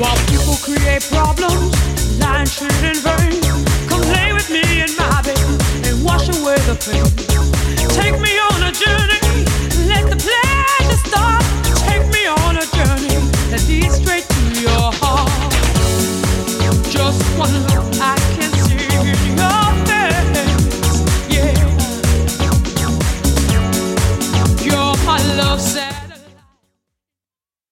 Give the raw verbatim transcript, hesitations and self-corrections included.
While people create problems, lying shit in vain.